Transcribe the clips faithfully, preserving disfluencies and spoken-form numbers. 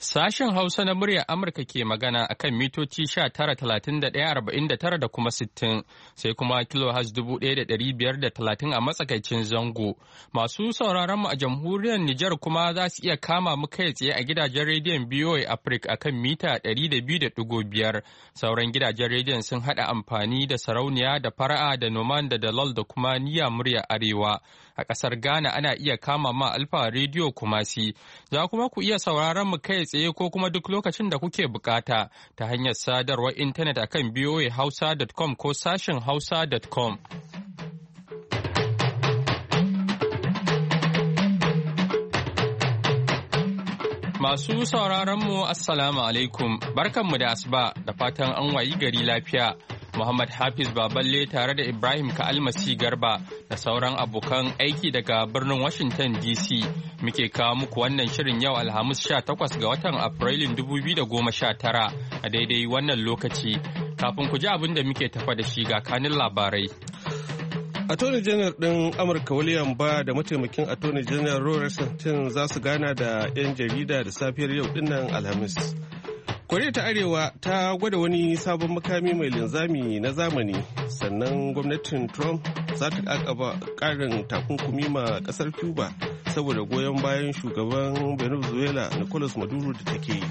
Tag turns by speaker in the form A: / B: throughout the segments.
A: Sashen Hausa na muryar Amurka ke magana a kan mitoci sha tara talatin da ɗaya arba'in da tara da kuma sittin sai kuma kilohaz dubu ɗaya da ɗari biyar da talatin a matsakaicin zango. Masu sauraron mu a jamhuriyar Nijar kuma za su iya kama mu kai tsaye a gidajen rediyon B O A Africa a kan mita ɗari da biyu da ɗigo biyar. Sauran gidajen rediyon sun haɗa amfani da sarauniya da fara'a da noman da dalol da kuma niyya muryar Arewa. A ƙasar Ghana ana iya kama ma Alfa Radio Kumasi. Za kuma ku iya sauraron mu kai tsaye ko kuma duk lokacin da kuke bukata ta hanyar sadarwar intanet akan b o a hausa dot com ko sashin hausa dot com. Masu sauraron mu Assalamu alaikum, barkanmu da asuba da fatan an wayi gari lafiya. Muhammad Hafiz Baballe tare da Ibrahim Ka'almasi Garba da sauran abokan aiki daga birnin Washington D C muke kawo muku wannan shirin yau Alhamis sha takwas ga watan Afrilun dubu biyu da goma sha tara a daidai wannan lokaci. Kafin ku ji abin da muke tafa da shi ga kanin labarai.
B: Attorney General ɗin Amurka William Barr da mataimakin Attorney General Ron Rosenstein za su gana da 'yan jarida da safiyar yau dinnan Alhamis. Koriya ta Arewa ta gwada wani sabon makami mai linzami na zamani, sannan gwamnatin Trump za ta kakaba karin takunkumi ma kasar Cuba saboda goyon bayan shugaban Venezuela Nicolas Maduro da take yi.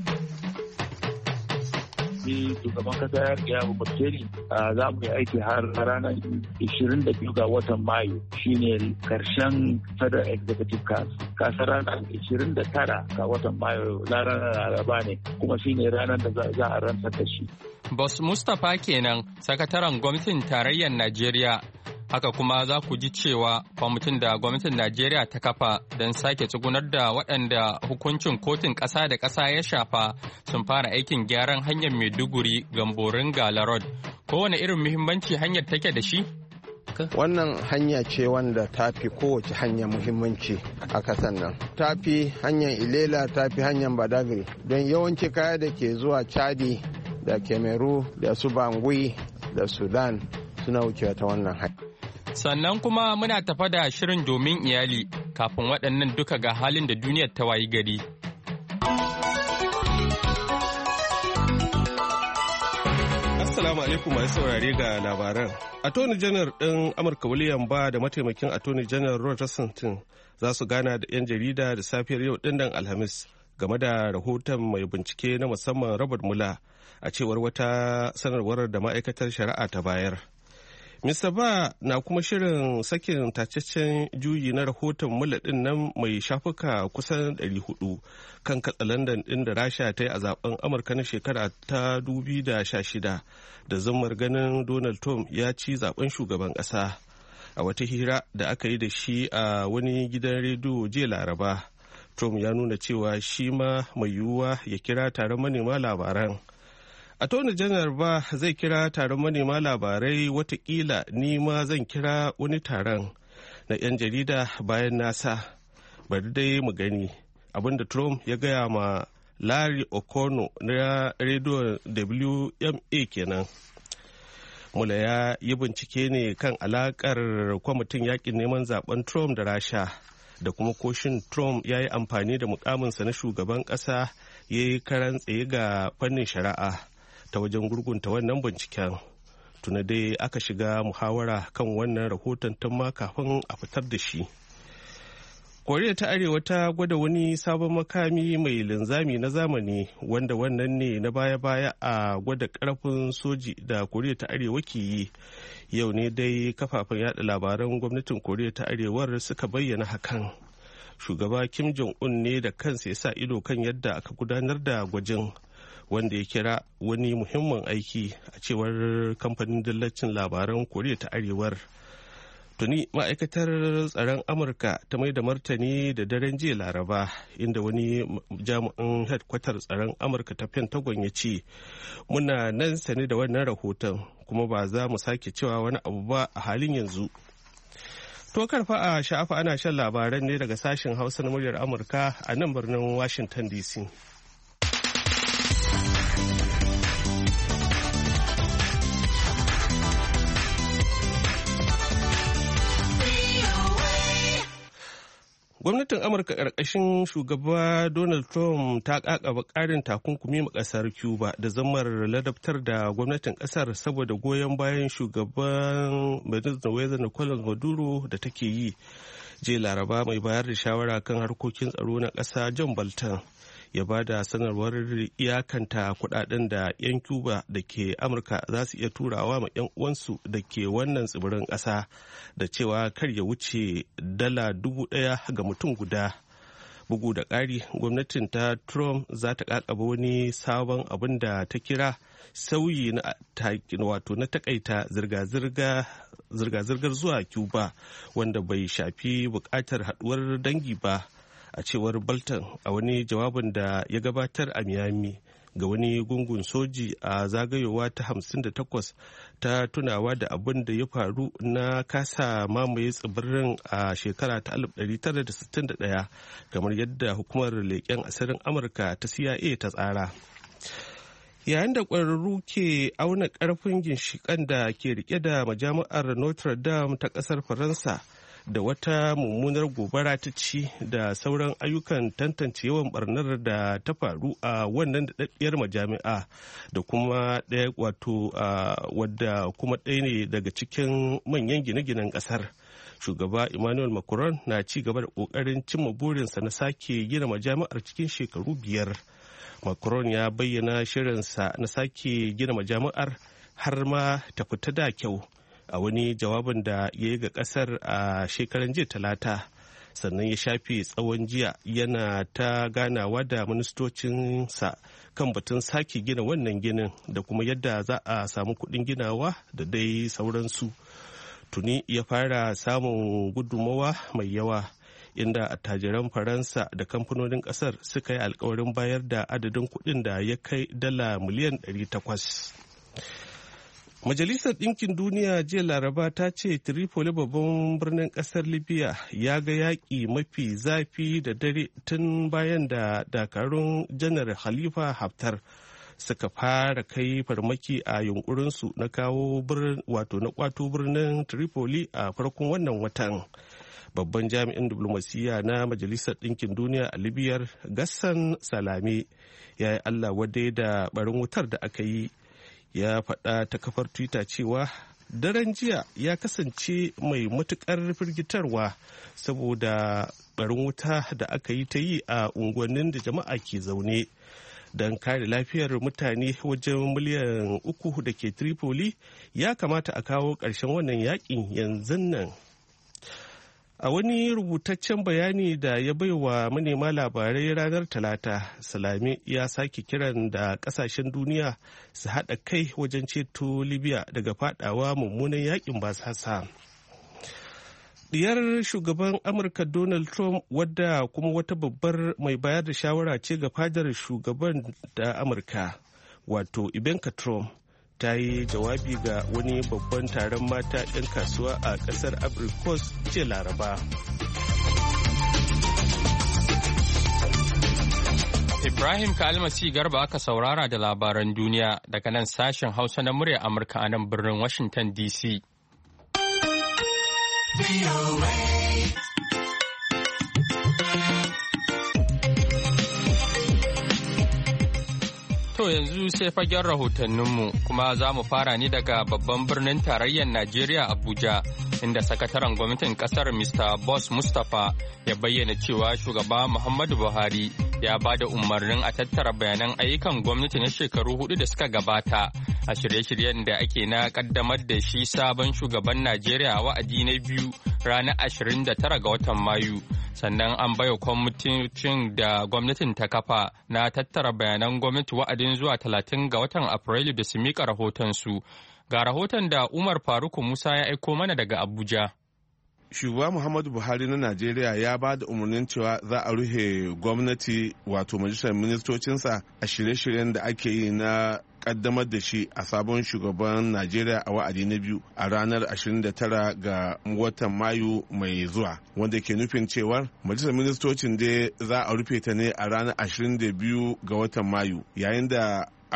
C: Ni shugaban kasa ya gaya wa Bakeri za mu yi aiki har ranar ishirin da biyu ga watan Mayu, shine karshen Federal Executive Council. Kasar ranar ishirin da tara ga watan Mayu ranar Laraba ne, kuma shine ranar da za a rantsar da shi.
A: Boss Mustapha kenan, sakataren gwamnatin tarayyar Najeriya. Haka kuma za ku ji cewa kwamitin da gwamnatin Najeriya ta kafa don sake tsugunar da waɗanda hukuncin kotun ƙasa da ƙasa ya shafa sun fara aikin gyaran hanyar Maiduguri Gamborin Galarod. Kowane irin muhimmanci hanyar take da shi?
D: Wannan hanya ce wanda ta fi kowace hanya muhimmanci a kasan nan. Ta fi hanyar Ilela, ta fi hanyar Badagry, don yawanci kaya da ke zuwa Chadi da Cameroon da su Bangui da Sudan suna wucewa ta wannan hanya.
A: Sannan kuma muna tafa da shirin domin iyali kafin waɗannan duka ga halin da duniyar ta wayi gari.
B: Assalamu alaikum masu saurare ga labaran. Attorney General ɗin Amurka William Barr da mataimakin Attorney General Ron Rosenstein za su gana da 'yan jarida da safiyar yau ɗin nan Alhamis game da rahoton mai bincike na musamman Robert Mueller, a cewar wata sanarwar da ma'aikatar shari'a ta bayar. Mister Barr na kuma shirin sakin tacaccen juyi na rahoton Mueller ɗin nan mai shafuka kusan ɗari hudu kan katsalandan ɗin da Rasha ta yi a zaben Amurka na shekara ta dubu biyu da sha shida da zummar ganin Donald Trump ya ci zaben shugaban ƙasa. A wata hira da aka yi da shi a wani gidan rediyo jiya Laraba, Trump ya nuna cewa shi ma mai yiwuwa ya kira taron manema labaran. Attorney General ba zai kira taron manema labarai, watakila ni ma zan kira wani taron na 'yan jarida bayan nasa. Bari dai mu gani abinda Trump ya gaya ma Larry O'Connor na rediyon W M A kenan. Mula ya yi bincike ne kan alakar kwamitin yakin neman zaben Trump da Rasha da kuma koshin Trump ya yi amfani da mukaminsa na shugaban ƙasa ya yi karan tsaye ga fannin shari'a ta wajen gurgunta wannan binciken. Tuna dai aka shiga muhawara kan wannan rahoton tun ma kafin a fitar da shi. Koriya ta Arewa ta gwada wani sabon makami mai linzami na zamani wanda wannan ne na baya-baya a gwada karfin soji da Koriya ta Arewa ke yi. Yau ne dai kafafen yada labaran gwamnatin Koriya ta Arewar suka bayyana hakan. Shugaba Kim Jong-un ne da kansa ya sa ido kan yadda aka gudanar da gwajin, wanda ya kira wani muhimmin aiki a cewar kamfanin dillacin labaran Koriya ta Arewar. Tuni ma'aikatar tsaron Amurka ta mai da martani da daren jiya Laraba, inda wani jami'in headkwatar tsaron Amurka ta Pentagon ya ce, muna nan sane da wannan rahoton kuma ba za mu sake cewa wani abu ba a halin yanzu. To karfa a sha'afa ana shan labaran ne daga sashen Hausa na muryar Amurka a nan birnin Washington D C. Gwamnatin Amurka ƙarƙashin shugaba Donald Trump ta ƙaƙaba ƙarin takunkumi ma ƙasar Cuba da zammar ladabtar da gwamnatin ƙasar saboda goyon bayan shugaban Venezuela Nicolas Maduro da take yi. Jiya Laraba mai bayar da shawara kan harkokin tsaro na ƙasa John Bolton ya ba da sanarwar iyakanta kudaden da 'yan Cuba da ke Amurka za su iya turawa ma 'yan uwansu da ke wannan tsibirin ƙasa da cewa kar ya wuce dala dubu ɗaya ga mutum guda. Bugu da ƙari, gwamnatin ta Trump za ta ƙaƙaba wani sabon abin da ta kira sauyi na wato na takaita zirga-zirgar zuwa Cuba wanda bai shafi buƙatar haɗuwar dangi ba. A cewar Bolton a wani jawabin da ya gabatar a Miami ga wani gungun soji a zagayowa ta hamsin da takwas ta tunawa da abin da ya faru na kasa mamaye tsibirin a shekara ta alif ɗari tara da sittin da ɗaya kamar yadda hukumar leƙen asirin Amurka ta C I A ta tsara. Yayin da ƙwararru ke auna ƙarfin ginshiƙan da ke rike da majami'ar Notre Dame ta ƙasar Faransa da wata mummunar gobara ta ci da sauran ayyukan tantance yawan barnar da ta faru a wannan daɗaɗɗiyar majami'a da kuma ɗaya wato wadda kuma ɗaya ne daga cikin manyan gine-ginen ƙasar. Shugaba Emmanuel Macron na ci gaba da ƙoƙarin cimma burinsa na sake gina majami'ar cikin shekaru biyar. Macron ya bayyana shirinsa na sake gina majami'ar har ma ta fita da kyau a wani jawabin da ya yi ga kasar a shekaran jiya talata, sannan ya shafe tsawon jiya yana ta ganawa da ministocinsa kan batun sake gina wannan ginin da kuma yadda za a samu kuɗin ginawa da dai sauransu. Tuni ya fara samun gudummawa mai yawa inda attajiran Faransa da kamfanonin kasar suka yi alkawarin bayar da adadin kuɗin da ya kai dala miliyan ɗari takwas. Majalisar Ɗinkin Duniya jiya Laraba ta ce Tripoli babban birnin ƙasar Libya ya ga yaƙi mafi zafi da dare tun bayan da dakarun janar Khalifa Haftar suka fara kai farmaki a yunkurinsu na kawo wato na kwato birnin Tripoli a farkon wannan watan. Babban jami'in diplomasiyya na Majalisar Ɗinkin Duniya a Libyar Gassan Salame ya yi Allah wadai da barin wutar da aka yi. Ya faɗa ta kafar Twitter cewa daren jiya ya kasance mai matuƙar firgitarwa saboda barin wuta da aka yi ta yi a unguwannin da jama'a ke zaune. Don kare lafiyar mutane wajen miliyan uku da ke Tripoli ya kamata a kawo ƙarshen wannan yakin yanzu nan. A wani rubutaccen bayani da ya baiwa manema labarai ranar Talata, Salame ya sake kiran da kasashen duniya su haɗa kai wajen ceto Libya daga fadawa mummunan yakin basasa. Diyar shugaban Amurka Donald Trump wadda kuma wata babbar mai bayar da shawara ce ga fadar shugaban da Amurka, wato Ivanka Trump, ta yi jawabi ga wani babban taron mata 'yan kasuwa a kasar Ivory Coast ce Laraba.
A: Ibrahim Kalmasi Garba aka saurara da labaran duniya daga nan sashen Hausa na murya Amurka a nan birnin Washington D C. To yanzu sai fagen rahotanninmu kuma za mu fara ne daga babban birnin tarayyar Najeriya Abuja inda sakataren gwamnatin kasar mister Boss Mustapha ya bayyana cewa shugaba Muhammadu Buhari ya ba da umarnin a tattara bayanan ayyukan gwamnati na shekaru hudu da suka gabata a shirye-shiryen da ake na kaddamar da shi sabon shugaban Najeriya wa'adi na biyu ranar ashirin da tara ga watan Mayu. Sannan an baiwa kwamitin da gwamnatin ta kafa na tattara bayanan gwamnati wa'adin zuwa talatin ga watan Afrilu da su miƙa rahotonsu. Ga rahoton da Umar Faruku Musa ya aiko mana daga Abuja.
E: Shugaba Muhammadu Buhari na Najeriya ya ba da umarnin cewa za a rufe gwamnati wato majalisar ministocinsa a shirye-shiryen da ake yi na kaddamar da shi a sabon shugaban Najeriya a wa'adi na biyu a ranar ashirin da tara ga watan Mayu mai zuwa, wanda ke nufin cewar majalisar ministocin dai za a rufe ta ne a ranar ashirin da biyu ga watan Mayu, yayin da a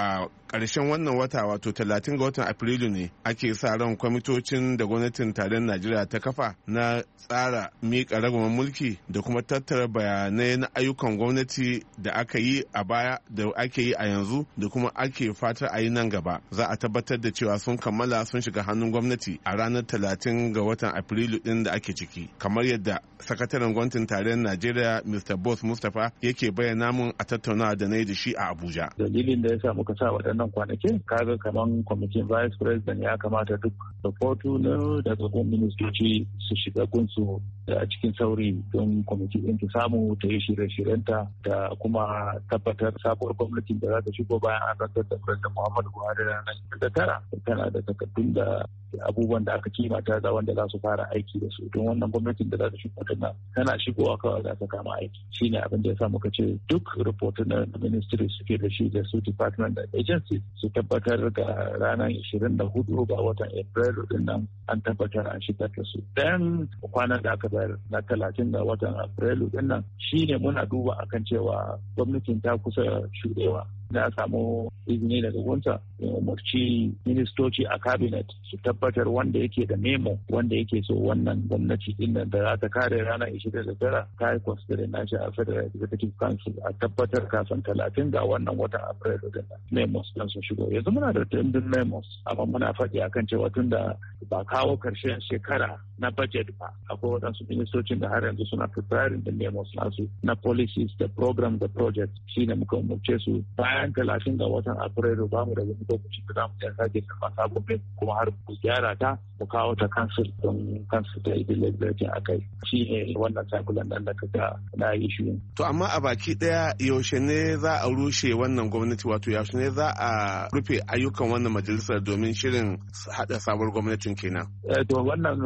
E: ƙarshen wannan wata wato talatin ga watan Afrilu ne ake sa ran kwamitocin da gwamnatin tarayyar Najeriya ta kafa na tsara miƙa ragaman mulki da kuma tattara bayanai na ayyukan gwamnati da aka yi a baya da ake yi a yanzu da kuma ake fatar a yi nan gaba. Za a tabbatar da cewa sun kammala sun shiga hannun gwamnati a ranar talatin ga watan Afrilu din da ake ciki. Kamar yadda sakataren gwamnatin tarayyar Najeriya Mister Boss Mustapha yake bayyana mun a tattaunawa da na yi da shi a Abuja.
C: Dalilin da ya sa muka sa waɗannan kwanakin kaga kaman kwamitin vice president ya kamata duk rahoto na daga gun ministoci su shiga gunsu a cikin sauri don kwamiti ɗin ta samu ta yi shirye-shiryenta da kuma tabbatar sabuwar gwamnatin da za ta shigo bayan an rantsar da president Muhammadu Buhari ranar da tara tana da takardun da abubuwan da aka kimata da wanda za su fara aiki da su don wannan gwamnatin da za ta shigo tana tana shigowa kawai za ta kama aiki shine abin da ya sa muka ce duk rahoton na ministry suke da shi da su department da agency su tabbatar ga ranar ishirin da hudu ga watan April din nan an tabbatar an shigar da su dan kwanan da aka bayar na talatin ga watan April din nan shine muna duba akan cewa gwamnatin ta kusa shuɗewa na samu izini daga gunta ya umarci ministoci a cabinet su tabbatar wanda yake da memo wanda yake so wannan gwamnati din da za ta kare ranar ishirin da tara ta yi consider nashi a federal executive council a tabbatar kafin talatin ga wannan watan april din memos don su shigo yanzu muna da tundun memos amma muna faɗi akan cewa tun da ba kawo karshen shekara na budget ba akwai waɗansu ministocin da har yanzu suna preparing da memos nasu na policies da program da project shine muka umarce su bayan talatin ga watan afrilu ba mu da wani lokaci da zamu iya sake karɓa sabon mai kuma har mu gyara ta mu kawo ta kansil don kansil ta yi deliberate a kai shi ne wannan sakulan nan da kaga na yi shi.
E: To amma a baki ɗaya yaushe ne za a rushe wannan gwamnati wato yaushe ne za a rufe ayyukan wannan majalisar domin shirin haɗa sabuwar gwamnatin kenan.
C: To wannan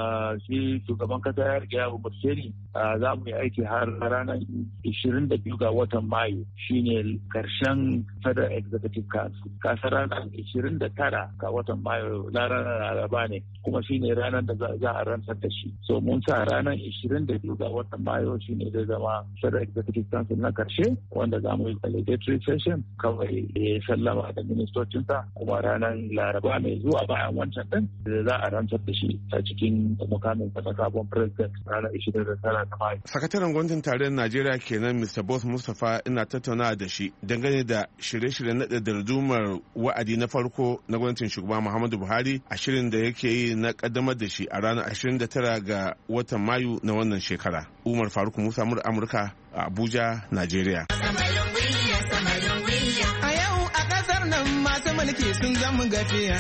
C: shi shugaban kasa ya riga ya umarce ni za mu yi aiki har ranar ishirin da biyu ga watan mayu shine karshen federal executive council kasar ranar ishirin da tara ga watan mayu ranar laraba ne kuma shine ranar da za a rantsar da shi so mun sa ranar ishirin da biyu ga watan mayu shine zai zama federal executive council na karshe wanda za mu yi validatory session kawai ya sallama da ministocinsa kuma ranar laraba mai zuwa bayan wancan din da za a rantsar da shi a cikin mukamin kasa sabon president ranar ishirin da tara ta mayu.
E: Sakataren gwamnatin tarayyar Najeriya kenan Mister Boss Mustapha ina tattaunawa da shi dangane da shirye-shiryen naɗa dardumar wa'adi na farko na gwamnatin shugaba Muhammadu Buhari a shirin da yake yi na kaddamar da shi a ranar ashirin da tara ga watan Mayu na wannan shekara. Umar Faruk Musa Amurka a Abuja, Najeriya.
F: A yau a ƙasar nan masu mulki sun zama gafiya.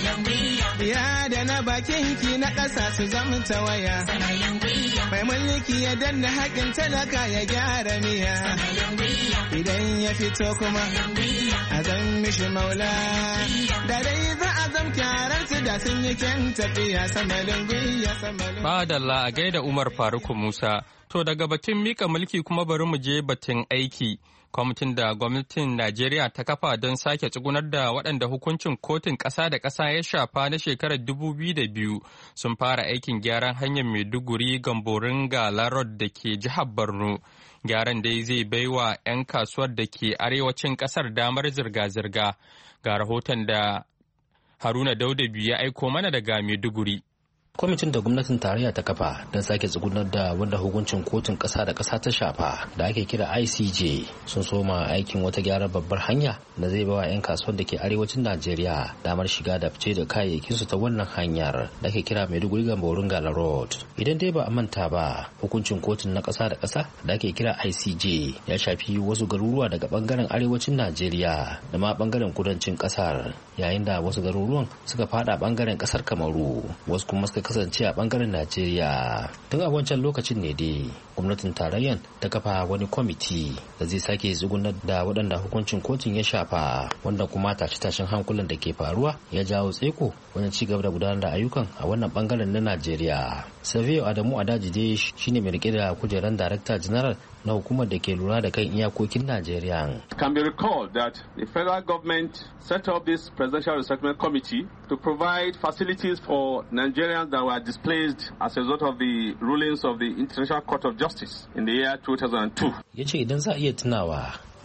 F: Ya da na bakin ki na ƙasa su zama tawaya. Mai mulki ya danna haƙin talaka ya gyara miya. Idan ya fito kuma a zan mishi maula. Da dai za a zam kyararsu da sun yi kyan tafiya samalin gwiya samalin.
A: Madalla a gaida Umar Faruk Musa. To daga batun mika mulki kuma bari mu je batun aiki. Kwamitin da gwamnatin Najeriya ta kafa don sake tsugunar da waɗanda hukuncin kotun ƙasa da ƙasa ya shafa na shekarar dubu biyu da biyu sun fara aikin gyaran hanyar Maiduguri Gamborin Gala Road da ke jihar Borno. Gyaran dai zai baiwa 'yan kasuwar da ke arewacin ƙasar damar zirga-zirga. Ga rahoton da Haruna Daudabi ya aiko mana daga Maiduguri.
G: Kwamitin da gwamnatin tarayya ta kafa don sake tsugunar da wanda hukuncin kotun ƙasa da ƙasa ta shafa da ake kira I C J sun soma aikin wata gyaran babbar hanya da zai bawa 'yan kasuwar da ke arewacin Najeriya damar shiga da fice da kayayyakinsu ta wannan hanyar da ake kira Maiduguri Gamborin Gala Road. Idan dai ba a manta ba, hukuncin kotun na ƙasa da ƙasa da ake kira I C J ya shafi wasu garuruwa daga bangaren arewacin Najeriya da ma bangaren kudancin ƙasar, yayin da wasu garuruwan suka fada bangaren ƙasar Kamaru, wasu kuma suka kasance a bangaren Najeriya. Tun a wancan lokacin ne dai gwamnatin tarayyan ta kafa wani kwamiti da zai sake tsugunar da waɗanda hukuncin kotun ya shafa, wanda kuma tashe-tashen hankulan da ke faruwa ya jawo tseko wajen ci gaba da gudanar da ayyukan a wannan bangaren na Najeriya. Savio Adamu Adaji dai shine mai rike da kujerar Director General na hukumar da ke lura da kan iyakokin Najeriya.
H: It can be recalled that the federal government set up this Presidential Resettlement Committee to provide facilities for Nigerians that were displaced as a result of the rulings of the International Court of Justice in the year two thousand two.
G: Ya ce idan za a iya tunawa,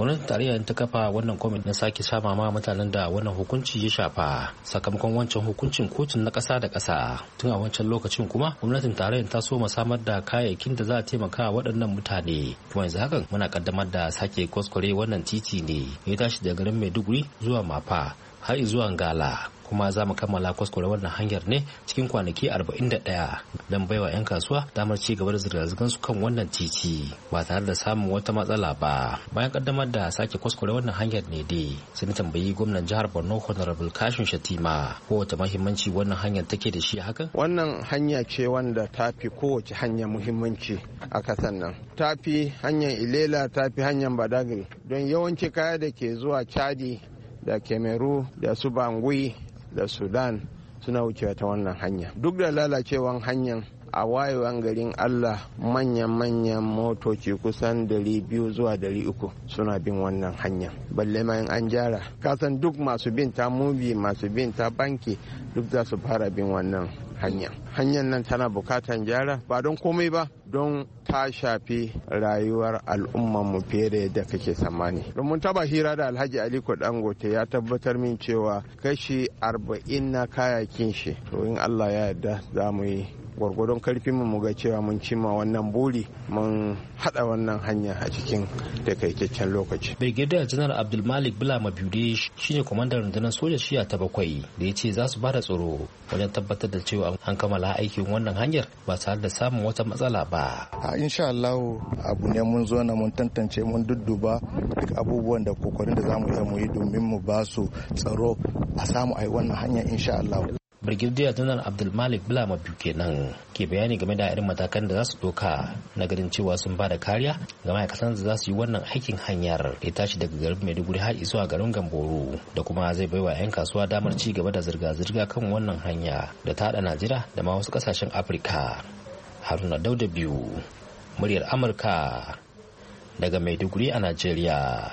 G: gwamnatin tarayya ta kafa wannan kwamitin na sake sama ma mutanen da wannan hukunci ya shafa sakamakon wancan hukuncin kotun na ƙasa da ƙasa. Tun a wancan lokacin kuma gwamnatin tarayyar ta so samar da kayayyakin da za a taimaka waɗannan mutane, kuma yanzu hakan muna kaddamar da sake kwaskware wannan titi ne ya tashi daga garin Maiduguri zuwa Mafa har zuwa Ngala, kuma za mu kammala kwaskware wannan hanyar ne cikin kwanaki arba'in da ɗaya don baiwa 'yan kasuwa damar ci gaba da zirga-zirgar su kan wannan titi ba tare da samun wata matsala ba. Bayan kaddamar da sake kwaskware wannan hanyar ne dai sai na tambayi gwamnan jihar Borno Honorable Kashim Shatima ko wata muhimmanci wannan hanyar take da shi hakan.
D: Wannan hanya ce wanda ta fi kowace hanya muhimmanci a kasan nan. Ta fi hanyar Ilela, ta fi hanyar Badagry, don yawanci kaya da ke zuwa Chadi da Kemeru da su Bangui da Sudan suna wucewa ta wannan hanya. Duk da lalacewan hanyar, a wayewan garin Allah manyan-manyan motoci kusan dari biyu zuwa dari uku suna bin wannan hanya. Balle ma in an gyara, kasan duk masu bin ta mubi, masu bin ta banki duk za su fara bin wannan hanya. Hanyar nan tana bukatan gyara ba don komai ba, don ta shafi rayuwar al'ummanmu fiye da yadda kake tsammani. Don mun taba hira da Alhaji Aliko Dangote ya tabbatar min cewa kashi arba'in na kayakin shi, to in Allah ya yarda za mu yi gwargwadon karfin mu ga cewa mun cimma wannan buri, mun hada wannan hanya a cikin takaitaccen lokaci.
G: Brigadier General Abdulmalik Bulama Biude shine kwamandan rundunar soja shiya ta bakwai da ya ce za su bada tsaro wajen tabbatar da cewa an kammala aikin wannan hanyar ba tare da samun wata matsala ba.
I: A insha Allah abu ne mun zo na mun tantance mun dudduba duk abubuwan da kokarin da zamu yi mu yi domin mu ba su tsaro a samu ai wannan hanya insha Allah.
G: Brigadier General Abdulmalik Bulama Biu kenan ke bayani game da irin matakan da za su doka na ganin cewa sun ba da kariya ga ma'aikatan da za su yi wannan aikin hanyar ya tashi daga garin Maiduguri har zuwa garin Gamboro, da kuma zai baiwa 'yan kasuwa damar ci gaba da zirga-zirga kan wannan hanya da ta hada Najeriya da ma wasu kasashen Afirka. Haruna Dauda Biyu, muryar Amurka daga Maiduguri a Najeriya.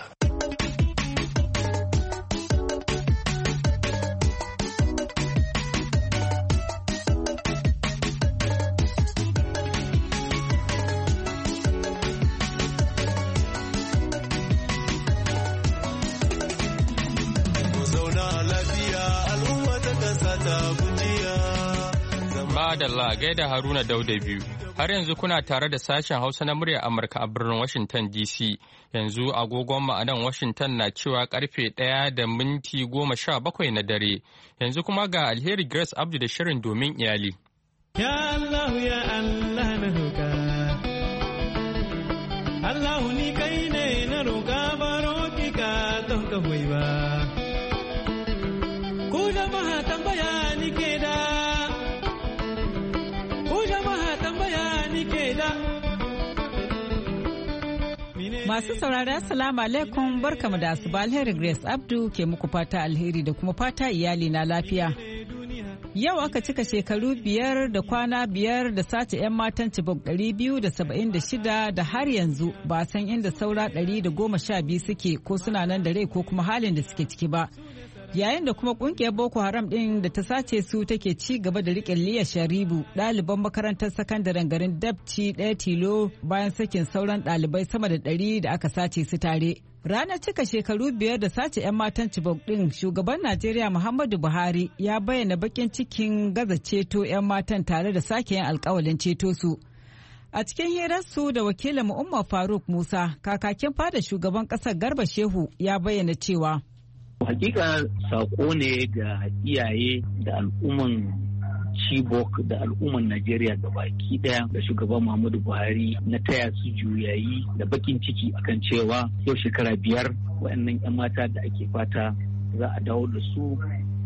A: Madalla gaida Haruna Dauda Biyu. Har yanzu kuna tare da sashen Hausa na muryar Amurka a birnin Washington D C. Yanzu agogon mu a nan Washington na cewa karfe ɗaya da minti goma sha bakwai na dare. Yanzu kuma ga Alheri Grace Abdu da shirin domin iyali.
F: Ya Allah ya Allah na roƙa. Allah ni kai ne na roƙa baro ki ka don ka hoyi ba. Ku jama'a tambaya ni ke da. Masu saurari assalamu alaikum, barkamu da asuba. Alheri Grace Abdu ke muku fata alheri da kuma fata iyali na lafiya. Yau aka cika shekaru biyar da kwana biyar da sace 'yan matan Chibok ɗari biyu da saba'in da shida da har yanzu ba san inda saura ɗari da goma sha biyu suke, ko suna nan da rai ko kuma halin da suke ciki ba. Yayin da kuma kungiyar Boko Haram din da ta sace su take ci gaba da riƙe Liya Sharibu, ɗaliban makarantar sakandaren garin Dabci ɗaya tilo bayan sakin sauran ɗalibai sama da ɗari da aka sace su tare. Ranar cika shekaru biyar da sace 'yan matan Chibok din, shugaban Najeriya Muhammadu Buhari ya bayyana bakin cikin gaza ceto 'yan matan tare da sake yin alkawalin ceto su. A cikin hirarsu da wakilin Umar Faruk Musa, kakakin fada shugaban ƙasar Garba Shehu ya bayyana cewa
C: hakika sako ne ga iyaye da al'umman Chibok da al'umman Najeriya da baki daya da shugaban Muhammadu Buhari na taya su juyayi da bakin ciki akan cewa yau shekara biyar waɗannan 'yan mata da ake fata za a dawo da su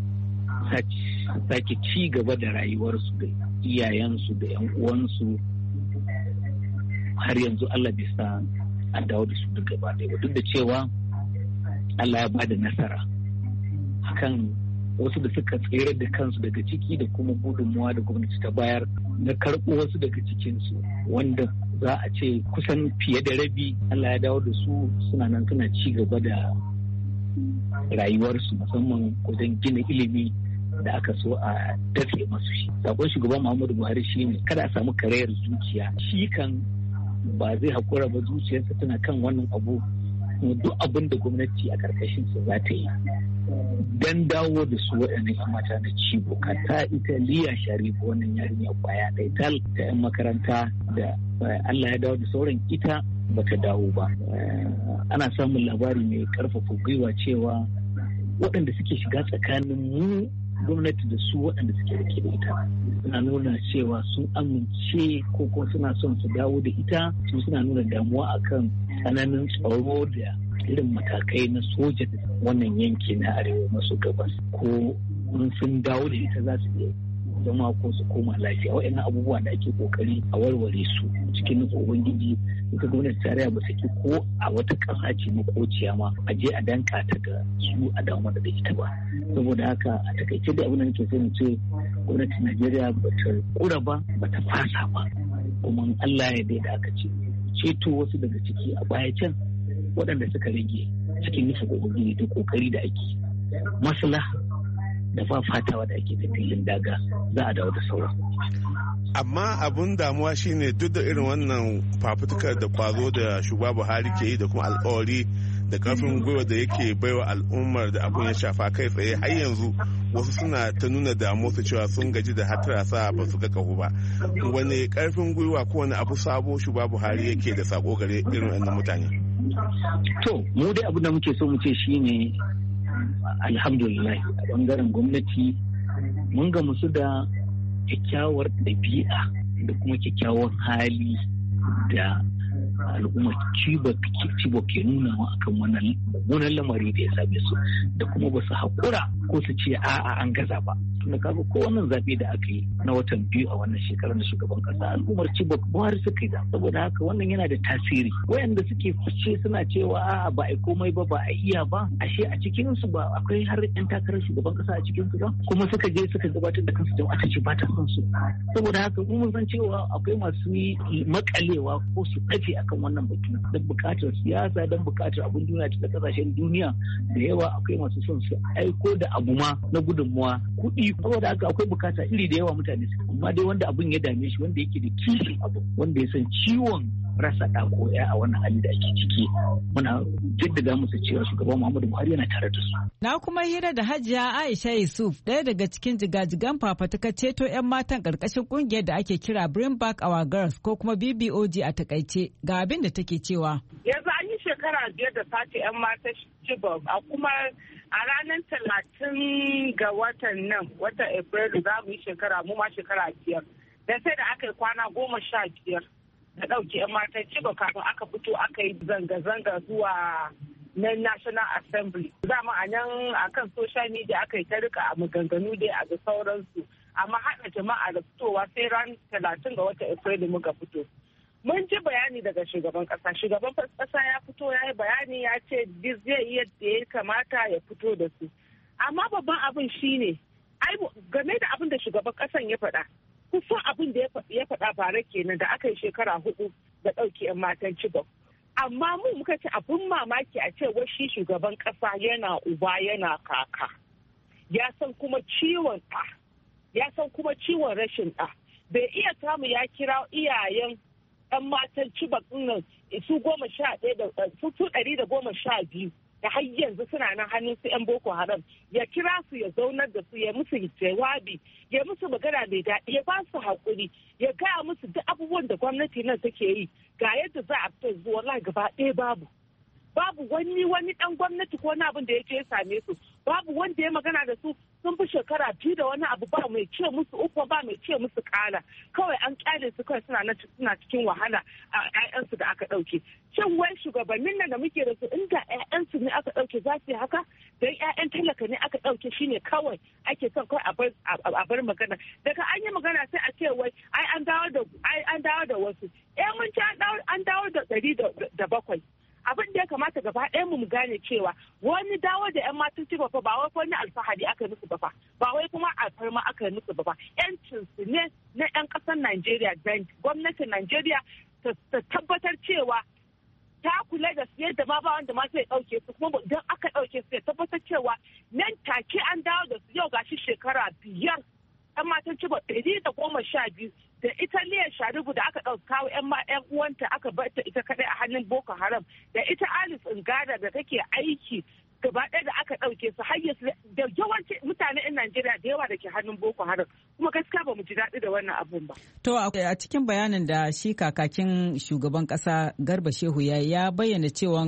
C: sake ci gaba da rayuwarsu da iyayensu da 'yan uwansu, har yanzu Allah bai sa a dawo da su da gaba ɗaya, duk da cewa Allah ya bada nasara akan wasu da suka tsere da kansu daga ciki da kuma gudunmuwa da gwamnati ta bayar na karɓo wasu daga cikinsu, wanda za a ce kusan fiye da rabi Allah ya dawo da su suna nan suna ci gaba da rayuwarsu, musamman wajen gina ilimi da aka so a dafe masu shi. Sakon shugaban Muhammadu Buhari shine kada a samu karayar zuciya, shi kan ba zai haƙura ba, zuciyarsa tana kan wannan abu kuma duk abin da gwamnati a karkashin su za ta yi dan dawo da su waɗannan yan mata na cibo ta italiya sharifu wannan yarinya kwaya ɗaya tal ta yan makaranta da Allah ya dawo da sauran ita bata dawo ba. Ana samun labari mai karfafa gwiwa cewa waɗanda suke shiga tsakanin mu gwamnati da su waɗanda suke rike da ita suna nuna cewa sun amince ko kuma suna son su dawo da ita, su suna nuna damuwa akan tsananin tsaro da irin matakai na soja da wannan yanki na arewa maso gabas, ko sun dawo da ita za su iya zama ko su koma lafiya. Waɗannan abubuwa da ake kokari a warware su cikin nufin ubangiji. Ita gwamnati tarayya ba saki ko a wata ƙasa ce makociya ma a je a danka ta ga su a dawo da ita ba. Saboda haka a takaice da abin da nake son ce gwamnatin Najeriya ba ta kura ba ba ta fasa ba, kuma Allah ya da aka ce ceto wasu daga ciki a baya can waɗanda suka rage cikin nufin ubangiji da kokari da ake maslaha da fafatawa da ake filin daga za a dawo da sauran.
E: Amma abun damuwa shine duk da irin wannan fafutukar da kwazo da shugaba Buhari ke yi da kuma alkawari da karfin gwiwa da yake baiwa al'ummar da abun ya shafa kai tsaye, har yanzu wasu suna ta nuna damuwa su cewa sun gaji da hatarasa ba su ga kahu ba. Wani karfin gwiwa ko wani abu sabo shugaba Buhari yake da sako gare irin wannan mutane?
C: To mu dai abin da muke so mu ce shine alhamdulillah a bangaren gwamnati mun ga musu da kyakkyawar ɗabi'a da kuma kyakkyawar hali da al'ummar cibo ke nuna akan wannan mummunan lamari da ya same su, da kuma ba su haƙura ko su ce a'a an gaza ba. Tunda kaga ko wannan zaɓe da aka yi na watan biyu a wannan shekarar da shugaban ƙasa al'ummar cibo Buhari suka yi da, saboda haka wannan yana da tasiri. Wayanda suke fice suna cewa a'a ba a komai ba ba a iya ba, ashe a cikin su ba akwai har yan takarar shugaban ƙasa a cikin su ba, kuma suka je suka gabatar da kansu jama'a ta ce ba ta son su. Saboda haka mun san cewa akwai masu makalewa ko su ɗafe akan wannan batu don bukatar siyasa, don bukatar abin duniya ta kasashen duniya da yawa. Akwai masu son su aiko da abu ma na gudunmuwa kuɗi, saboda haka akwai bukata iri da yawa mutane, amma dai wanda abin ya dame shi, wanda yake da kishin abu, wanda ya san ciwon rasa ɗa ko ya a wannan hali da ake ciki, muna jaddada musu cewa shugaban Muhammadu Buhari yana tare da su. Na
J: kuma hira da Hajiya Aisha Yusuf, ɗaya daga cikin jigajigan fafatukar ceto 'yan matan ƙarƙashin ƙungiyar da ake kira Bring Back Our Girls ko kuma B B O G a takaice, ga abin da take cewa.
K: Yanzu an yi shekara biyar da sace 'yan matan Chibok, a kuma a ranar talatin ga watan nan, watan Afrilu za mu yi shekara, mu ma shekara biyar. Da sai da aka yi kwana goma sha biyar da ɗauki 'yan matan Chibok kafin aka fito aka yi zanga-zanga zuwa na National Assembly. Dama a nan a kan social media aka yi ta rika a maganganu dai a ga sauransu, amma haɗa jama'a da fitowa sai ran talatin ga watan Afrilu muka fito. Mun ji bayani daga shugaban ƙasa. Shugaban ƙasa ya fito ya yi bayani, ya ce zai yi yadda ya kamata ya fito da su. Amma babban abin shine game da abin da shugaban ƙasan ya faɗa. Kusan abin da ya faɗa bara kenan da aka yi shekara hudu da ɗauki 'yan matan Chibok. Amma mu muka ce abin mamaki a ce wai shi shugaban ƙasa yana uba yana kaka. Ya san kuma ciwon ɗa, ya san kuma ciwon rashin ɗa. Bai iya samu ya kira iyayen 'yan matan Chibok ɗin su goma sha ɗaya da su ɗari da goma sha biyu da har yanzu suna nan hannun su 'yan Boko Haram, ya kira su ya zaunar da su, ya musu jawabi, ya musu magana mai daɗi, ya ba su haƙuri, ya gaya musu duk abubuwan da gwamnati nan take yi ga yadda za a fito zuwa wallahi gaba ɗaya babu. Babu wani wani ɗan gwamnati ko wani abin da ya je ya same su, babu wanda ya magana da su. Sun fi shekara biyu da wani abu, ba mai ce musu uku, ba mai ce musu kala, kawai an kyale su kawai suna suna cikin wahala a ƴaƴansu da aka ɗauke. Shin wai shugabannin nan da muke da su inda ƴaƴansu ne aka ɗauke za su yi haka? Dan ƴaƴan talaka ne aka ɗauke shine kawai ake son kawai a bar magana. Daga an yi magana sai a ce wai ai an dawo da ai an dawo da wasu. Eh mun ci an dawo da ɗari da bakwai. Abin da ya kamata gaba ɗaya mu gane cewa wani dawo da 'yan matan Chibok fa ba wai wani alfahari aka yi musu ba fa, ba wai kuma alfarma aka yi musu ba fa. 'Yancin su ne na 'yan ƙasar Najeriya, da gwamnatin Najeriya ta tabbatar cewa ta kula da su yadda ma ba wanda ma zai ɗauke su, kuma idan aka ɗauke su ya tabbatar cewa nan take an dawo da su. Yau gashi shekara biyar 'yan matan Chibok ɗari da goma sha biyu da ita Liya Sharibu da aka ɗauka kawo ‘yan uwanta aka bar ta ita kaɗai a hannun Boko Haram, da ita Alice Ngada da take aiki gaba ɗaya da aka ɗauke su har da yawanci mutane 'yan Najeriya da yawa da ke hannun Boko Haram, kuma gaskiya ba mu ji daɗi da wannan abun ba.
J: To a cikin bayanin da shi kakakin shugaban ƙasa Garba Shehu ya ya bayyana cewa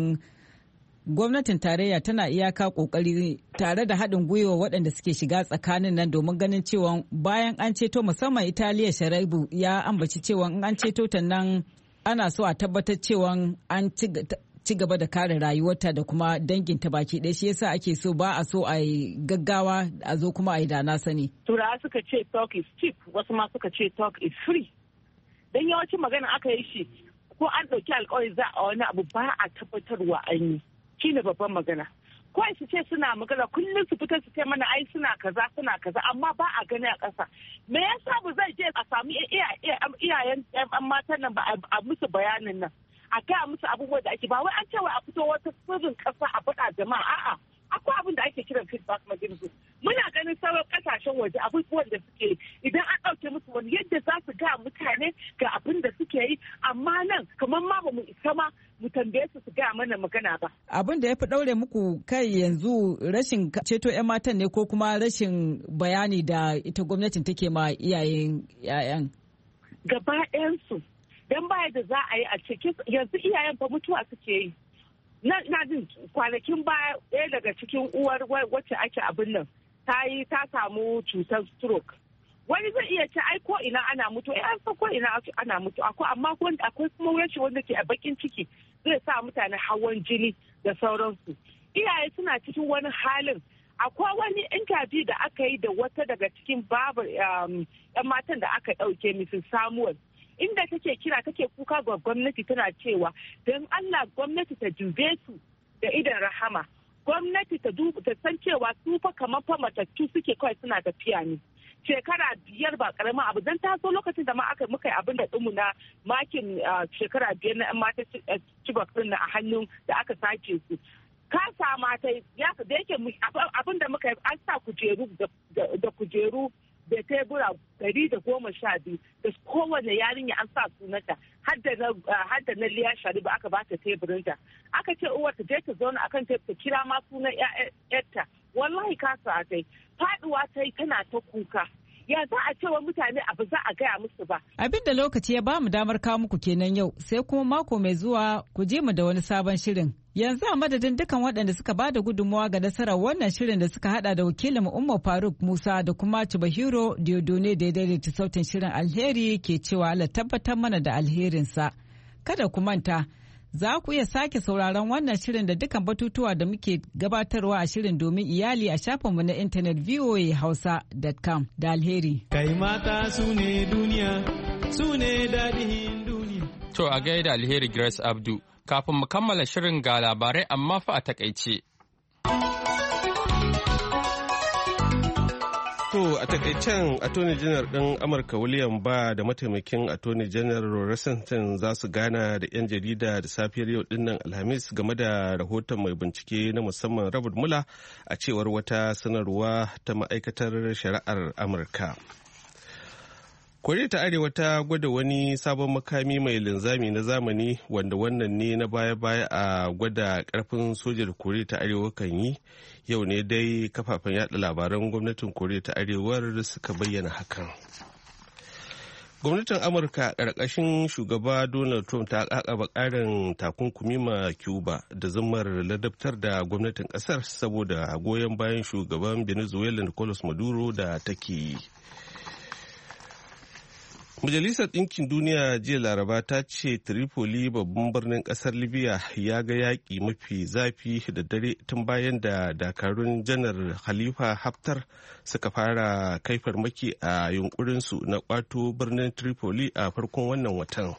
J: gwamnatin tarayya tana iyaka kokari tare da haɗin gwiwa waɗanda suke shiga tsakanin nan domin ganin cewa bayan an ceto musamman Italiya Sharaibu ya ambaci cewa in an ceto ta nan ana so a tabbatar cewa an ci gaba da kare rayuwarta da kuma danginta baki ɗaya, shi yasa ake so ba a so a yi gaggawa a zo kuma a yi da na sani.
K: Turawa suka ce talk is cheap, wasu ma suka ce talk is free. Dan yawancin magana aka yi shi ko an ɗauki alƙawari za a wani abu ba a tabbatarwa an yi. Shi ne babban magana. Kawai su ce suna magana kullum su fita su ce mana ai suna kaza suna kaza amma ba a gani a ƙasa. Me yasa ba zai je a sami iyayen yan matan nan ba a musu bayanin nan. A gaya musu abubuwan da ake ba wai an ce wai a fito wata sirrin ƙasa a faɗa jama'a a'a. Akwai abin da ake kiran feedback mechanism. Muna ganin sauran ƙasashen waje abubuwan da suke idan an ɗauke musu wani yadda za su ga mutane ga abin da suke yi amma nan kamar ma ba mu isa ma mu tambaye su su gaya mana magana ba.
J: Abin da ya fi ɗaure muku kai yanzu rashin ceto 'yan matan ne ko kuma rashin bayani da ita gwamnatin take ma iyayen 'ya'yan?
K: Gaba ɗayansu. Don baya da za a yi a cikin yanzu iyayen fa mutuwa suke yi. Na jin kwanakin baya ɗaya daga cikin uwar wacce ake abin nan ta yi ta samu cutar stroke. Wani zai iya ce ai ko ina ana mutu ai an san ko ina ana mutu akwai amma akwai kuma wacce wanda ke a bakin ciki zai sa mutane hawan jini da sauransu. Iyaye suna cikin wani halin. Akwai wani interview da aka yi da wata daga cikin babar yan matan da aka ɗauke Missus Samuel. Inda take kira take kuka ga gwamnati tana cewa don Allah gwamnati ta dube su da idan rahama, gwamnati ta ta san cewa su fa kamar fa matattu suke kawai suna tafiya ne. Shekara biyar ba karamin abu don taso lokacin da ma aka muka yi abin da ɗinmu na makin shekara biyar na 'yan mata Chibok ɗin a hannun da aka sace su. Kasa mata ya da yake abin da muka yi an sa kujeru da kujeru da tebura ɗari da goma sha biyu da kowane yarinya an sa sunanta har da na Liya Sharibu aka ba ta teburinta. Aka ce uwar ta je ta zauna akan tebur ta kira ma sunan yarta. Wallahi kasa ta yi faduwa ta yi tana ta kuka. Ya za a cewa mutane abu za a gaya musu ba.
J: Abin da lokaci ya ba mu damar kawo muku kenan yau sai kuma mako mai zuwa ku je mu da wani sabon shirin. Yanzu a madadin dukan waɗanda suka ba da gudunmawa ga nasarar wannan shirin da suka hada da wakilin Umar Faruk Musa da kuma Chibahiro Diodone da ya daidaita sautin shirin alheri ke cewa Allah tabbatar mana da alherinsa. Kada ku manta, za ku iya sake sauraron wannan shirin da dukkan batutuwa da muke gabatarwa a shirin domin iyali a shafinmu na intanet v o a hausa dot com da alheri.
F: Kai mata su ne duniya, su ne daɗin duniya.
A: To a gaida alheri Grace Abdu. Kafin mu kammala shirin ga labarai amma fa a takaice.
B: To a takaicen Attorney General ɗin Amurka William Barr da mataimakin Attorney General Rosenstein za su gana da 'yan jarida da safiyar yau dinnan Alhamis game da rahoton mai bincike na musamman Robert Mueller a cewar wata sanarwa ta ma'aikatar shari'ar Amurka. Koriya ta Arewa ta gwada wani sabon makami mai linzami na zamani wanda wannan ne na baya-baya a gwada karfin sojar Koriya ta Arewa kan yi. Yau ne dai kafafen yada labaran gwamnatin Koriya ta Arewar suka bayyana hakan. Gwamnatin Amurka ƙarƙashin shugaba Donald Trump ta ƙaƙaba ƙarin takunkumi ma Cuba da zumar ladabtar da gwamnatin ƙasar saboda goyon bayan shugaban Venezuela Nicolas Maduro da take yi. Majalisar Ɗinkin Duniya jiya Laraba ta ce Tripoli babban birnin ƙasar Libya ya ga yaƙi mafi zafi da dare tun bayan da dakarun janar Khalifa Haftar suka fara kai farmaki a yunkurinsu na ƙwato birnin Tripoli a farkon wannan watan.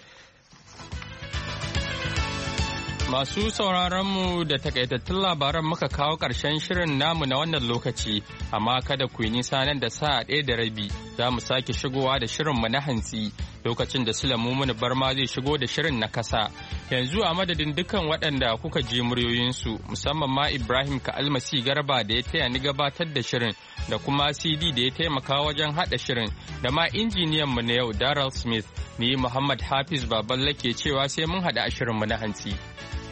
A: Masu sauraronmu da takaitattun labaran muka kawo ƙarshen shirin namu na wannan lokaci, amma kada ku yi nisa nan da sa'a ɗaya da rabi za mu sake shigowa da shirinmu na hantsi. lokacin da Sulaimu Barma zai shigo da shirin na kasa. Yanzu a madadin dukkan waɗanda kuka ji muryoyinsu musamman ma Ibrahim Ka'almasi Garba da ya taya ni gabatar da shirin da kuma C D da ya taimaka wajen haɗa shirin da ma injiniyan mu na yau Daryl Smith ni Muhammad Hafiz Baballe ke cewa sai mun haɗa a shirin mu na hantsi.